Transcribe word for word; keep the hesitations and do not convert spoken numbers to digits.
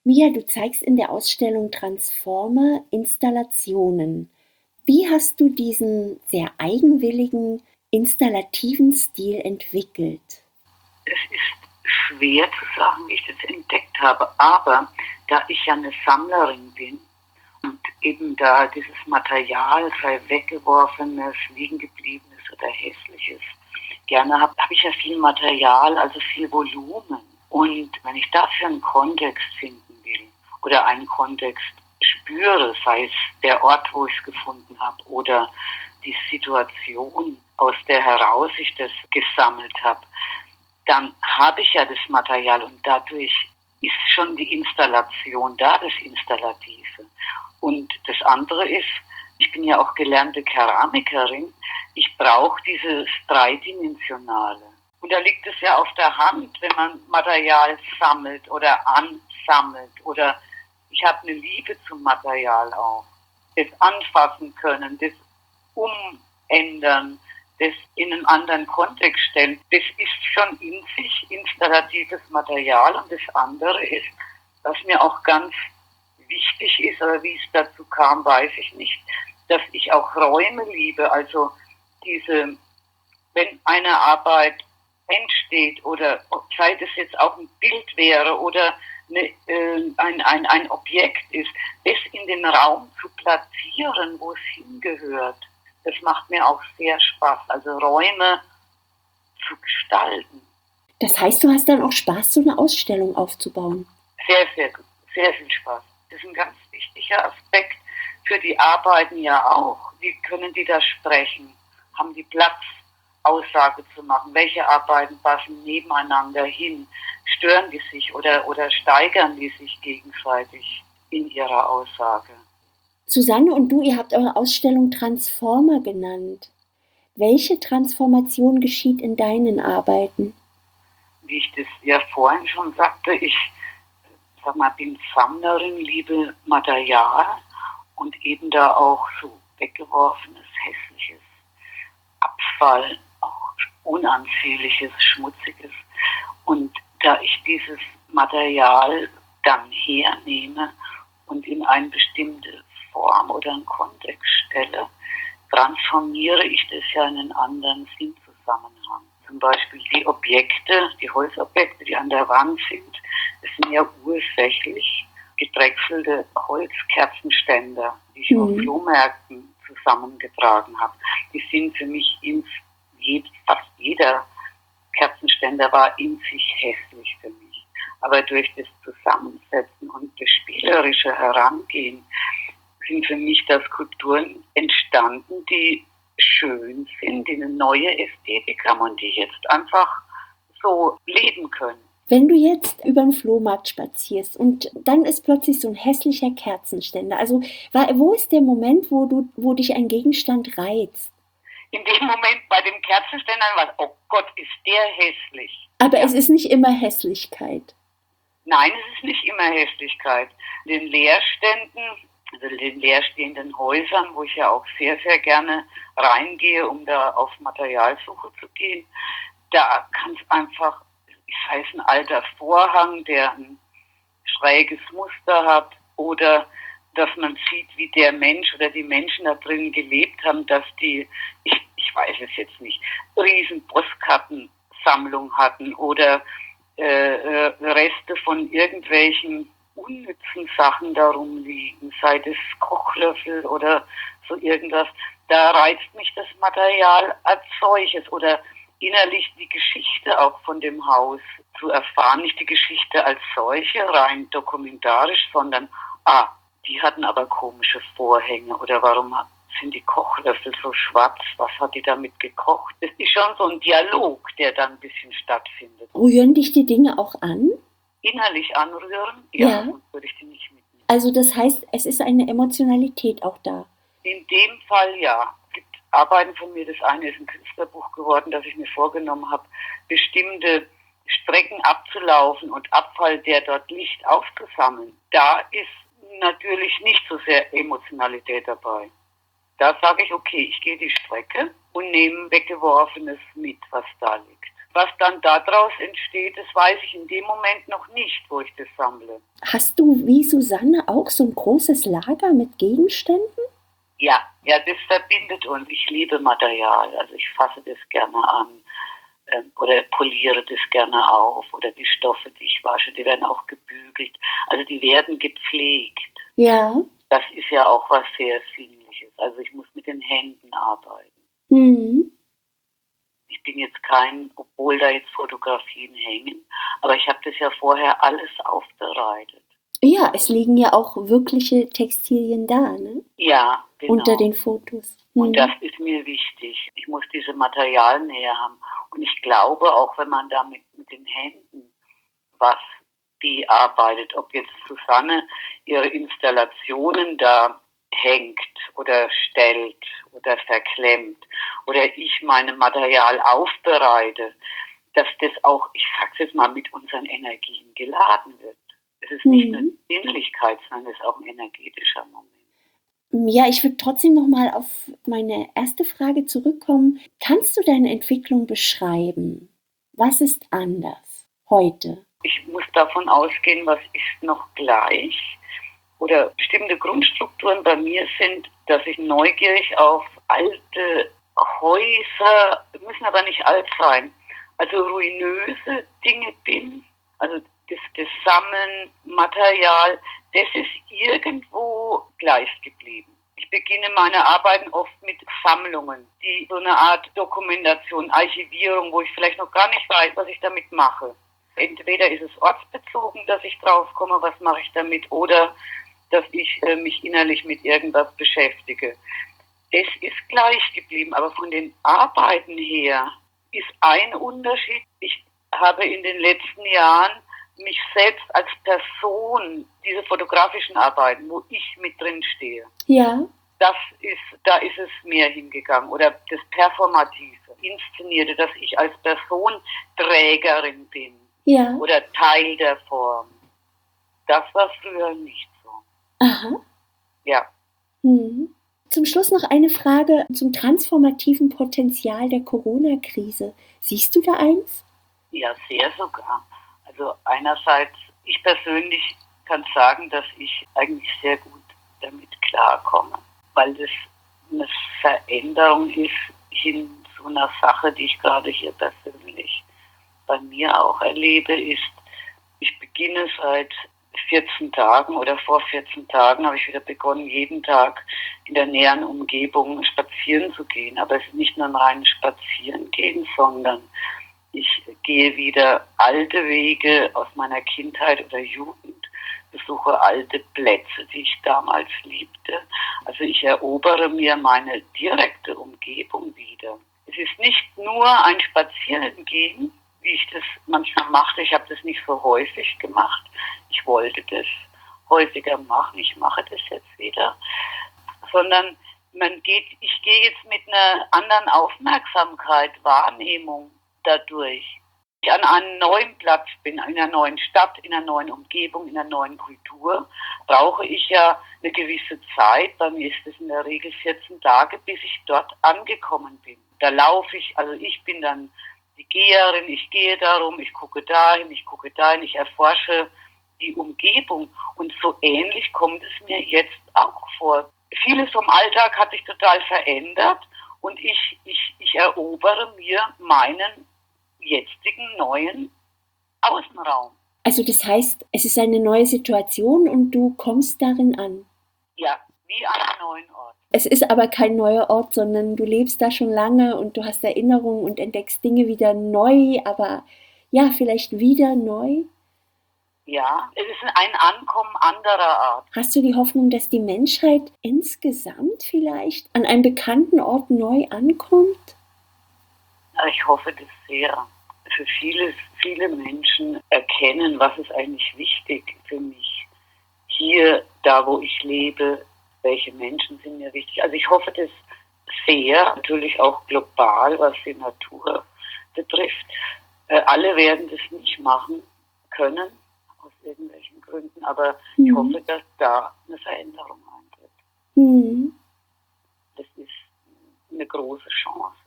Mia, du zeigst in der Ausstellung Transformer Installationen. Wie hast du diesen sehr eigenwilligen, installativen Stil entwickelt? Es ist schwer zu sagen, wie ich das entdeckt habe, aber da ich ja eine Sammlerin bin und eben da dieses Material, sei weggeworfenes, liegen gebliebenes oder hässliches, gerne habe, habe ich ja viel Material, also viel Volumen. Und wenn ich dafür einen Kontext finden will oder einen Kontext spüre, sei es der Ort, wo ich es gefunden habe oder die Situation, aus der heraus ich das gesammelt habe, dann habe ich ja das Material und dadurch ist schon die Installation da, das Installative. Und das andere ist, ich bin ja auch gelernte Keramikerin, ich brauche dieses Dreidimensionale. Und da liegt es ja auf der Hand, wenn man Material sammelt oder ansammelt oder ich habe eine Liebe zum Material auch. Das anfassen können, das umändern, das in einen anderen Kontext stellen, das ist schon in sich installatives Material. Und das andere ist, was mir auch ganz wichtig ist, aber wie es dazu kam, weiß ich nicht, dass ich auch Räume liebe. Also diese, wenn eine Arbeit entsteht oder sei das jetzt auch ein Bild wäre oder eine, äh, ein, ein, ein Objekt ist, das in den Raum zu platzieren, wo es hingehört. Das macht mir auch sehr Spaß, also Räume zu gestalten. Das heißt, du hast dann auch Spaß, so eine Ausstellung aufzubauen? Sehr, sehr gut, sehr viel Spaß. Das ist ein ganz wichtiger Aspekt für die Arbeiten ja auch. Wie können die da sprechen? Haben die Platz, Aussage zu machen? Welche Arbeiten passen nebeneinander hin? Stören die sich oder, oder steigern die sich gegenseitig in ihrer Aussage? Susanne und du, ihr habt eure Ausstellung Transformer genannt. Welche Transformation geschieht in deinen Arbeiten? Wie ich das ja vorhin schon sagte, ich sag mal, bin Sammlerin, liebe Material und eben da auch so weggeworfenes, hässliches Abfall, auch unansehnliches, schmutziges. Und da ich dieses Material dann hernehme und in eine bestimmte Form oder einen Kontext stelle, transformiere ich das ja in einen anderen Sinnzusammenhang. Zum Beispiel die Objekte, die Holzobjekte, die an der Wand sind, das sind ja ursächlich gedrechselte Holzkerzenständer, die ich mhm. auf Flohmärkten zusammengetragen habe. Die sind für mich in fast jeder Kerzenständer war in sich hässlich für mich. Aber durch das Zusammensetzen und das spielerische Herangehen sind für mich da Skulpturen entstanden, die schön sind, die eine neue Ästhetik haben und die jetzt einfach so leben können. Wenn du jetzt über den Flohmarkt spazierst und dann ist plötzlich so ein hässlicher Kerzenständer, also wo ist der Moment, wo, du, wo dich ein Gegenstand reizt? In dem Moment bei dem Kerzenständer war, oh Gott, ist der hässlich. Aber ja. Es ist nicht immer Hässlichkeit. Nein, es ist nicht immer Hässlichkeit. Den Leerständen, also den leerstehenden Häusern, wo ich ja auch sehr, sehr gerne reingehe, um da auf Materialsuche zu gehen, da kann es einfach, sei es ein alter Vorhang, der ein schräges Muster hat, oder dass man sieht, wie der Mensch oder die Menschen da drin gelebt haben, dass die, ich, ich weiß es jetzt nicht, riesen Postkartensammlung hatten oder äh, Reste von irgendwelchen unnützen Sachen darum liegen, sei das Kochlöffel oder so irgendwas. Da reizt mich das Material als solches oder innerlich die Geschichte auch von dem Haus zu erfahren. Nicht die Geschichte als solche, rein dokumentarisch, sondern, ah, die hatten aber komische Vorhänge oder warum sind die Kochlöffel so schwarz? Was hat die damit gekocht? Das ist schon so ein Dialog, der dann ein bisschen stattfindet. Rühren dich die Dinge auch an? Innerlich anrühren? Ja, ja. Sonst würde ich die nicht mitnehmen. Also das heißt, es ist eine Emotionalität auch da? In dem Fall ja. Es gibt Arbeiten von mir, das eine ist ein Künstlerbuch geworden, das ich mir vorgenommen habe, bestimmte Strecken abzulaufen und Abfall, der dort liegt, aufzusammeln. Da ist natürlich nicht so sehr Emotionalität dabei. Da sage ich, okay, ich gehe die Strecke und nehme Weggeworfenes mit, was da liegt. Was dann daraus entsteht, das weiß ich in dem Moment noch nicht, wo ich das sammle. Hast du wie Susanne auch so ein großes Lager mit Gegenständen? Ja, ja, das verbindet uns. Ich liebe Material, also ich fasse das gerne an äh, oder poliere das gerne auf oder die Stoffe, die ich wasche, die werden auch gebügelt. Also die werden gepflegt. Ja. Das ist ja auch was sehr Sinnliches. Also ich muss mit den Händen arbeiten. Mhm. Ich bin jetzt kein, obwohl da jetzt Fotografien hängen, aber ich habe das ja vorher alles aufbereitet. Ja, es liegen ja auch wirkliche Textilien da, ne? Ja, genau. Unter den Fotos. Mhm. Und das ist mir wichtig. Ich muss diese Materialnähe haben. Und ich glaube, auch wenn man damit mit den Händen was bearbeitet, ob jetzt Susanne ihre Installationen da hängt oder stellt oder verklemmt oder ich mein Material aufbereite, dass das auch, ich sag's jetzt mal, mit unseren Energien geladen wird. Es ist nicht Mhm. eine Sinnlichkeit, sondern es ist auch ein energetischer Moment. Ja, ich würde trotzdem noch mal auf meine erste Frage zurückkommen. Kannst du deine Entwicklung beschreiben? Was ist anders heute? Ich muss davon ausgehen, was ist noch gleich. Oder bestimmte Grundstrukturen bei mir sind, dass ich neugierig auf alte Häuser, müssen aber nicht alt sein, also ruinöse Dinge bin. Also das, das Sammeln, Material, das ist irgendwo gleich geblieben. Ich beginne meine Arbeiten oft mit Sammlungen, die so eine Art Dokumentation, Archivierung, wo ich vielleicht noch gar nicht weiß, was ich damit mache. Entweder ist es ortsbezogen, dass ich drauf komme, was mache ich damit, oder dass ich äh, mich innerlich mit irgendwas beschäftige. Es ist gleich geblieben, aber von den Arbeiten her ist ein Unterschied. Ich habe in den letzten Jahren mich selbst als Person, diese fotografischen Arbeiten, wo ich mit drin stehe, Ja. das ist, da ist es mehr hingegangen. Oder das Performative, Inszenierte, dass ich als Person Trägerin bin. Ja. Oder Teil der Form. Das war früher nicht so. Aha. Ja. Mhm. Zum Schluss noch eine Frage zum transformativen Potenzial der Corona-Krise. Siehst du da eins? Ja, sehr sogar. Also einerseits, ich persönlich kann sagen, dass ich eigentlich sehr gut damit klarkomme, weil das eine Veränderung ist hin zu einer Sache, die ich gerade hier persönlich bei mir auch erlebe, ist, ich beginne seit vierzehn Tagen oder vor vierzehn Tagen habe ich wieder begonnen, jeden Tag in der näheren Umgebung spazieren zu gehen. Aber es ist nicht nur ein reines Spazierengehen, sondern ich gehe wieder alte Wege aus meiner Kindheit oder Jugend, besuche alte Plätze, die ich damals liebte. Also ich erobere mir meine direkte Umgebung wieder. Es ist nicht nur ein Spazierengehen, wie ich das manchmal machte. Ich habe das nicht so häufig gemacht. Ich wollte das häufiger machen. Ich mache das jetzt wieder. Sondern man geht, ich gehe jetzt mit einer anderen Aufmerksamkeit, Wahrnehmung dadurch. Ich an einem neuen Platz bin, in einer neuen Stadt, in einer neuen Umgebung, in einer neuen Kultur, brauche ich ja eine gewisse Zeit. Bei mir ist es in der Regel vierzehn Tage, bis ich dort angekommen bin. Da laufe ich, also ich bin dann die Geherin, ich gehe darum, ich gucke dahin, ich gucke dahin, ich erforsche die Umgebung. Und so ähnlich kommt es mir jetzt auch vor. Vieles vom Alltag hat sich total verändert und ich, ich, ich erobere mir meinen jetzigen neuen Außenraum. Also das heißt, es ist eine neue Situation und du kommst darin an. Ja, wie an einem neuen Ort. Es ist aber kein neuer Ort, sondern du lebst da schon lange und du hast Erinnerungen und entdeckst Dinge wieder neu, aber ja, vielleicht wieder neu. Ja, es ist ein Ankommen anderer Art. Hast du die Hoffnung, dass die Menschheit insgesamt vielleicht an einem bekannten Ort neu ankommt? Ich hoffe das sehr. Für viele, viele Menschen erkennen, was ist eigentlich wichtig für mich. Hier, da wo ich lebe, welche Menschen sind mir wichtig. Also ich hoffe das sehr, natürlich auch global, was die Natur betrifft. Äh, alle werden das nicht machen können, aus irgendwelchen Gründen, aber mhm. ich hoffe, dass da eine Veränderung eintritt. Mhm. Das ist eine große Chance.